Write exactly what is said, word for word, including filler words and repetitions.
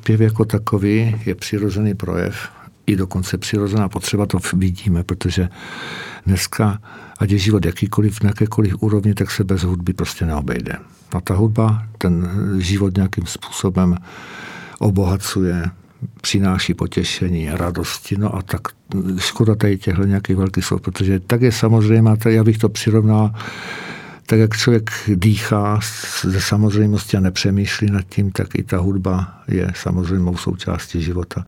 zpěv jako takový je přirozený projev, i dokonce přirozená potřeba, to vidíme, protože dneska, ať je život jakýkoliv, na jakékoliv úrovni, tak se bez hudby prostě neobejde. A ta hudba ten život nějakým způsobem obohacuje, přináší potěšení, radosti, no a tak škoda tady těchto nějakých velkých slov, protože tak je samozřejmě, já bych to přirovnal, tak jak člověk dýchá ze samozřejmosti a nepřemýšlí nad tím, tak i ta hudba je samozřejmou součástí života.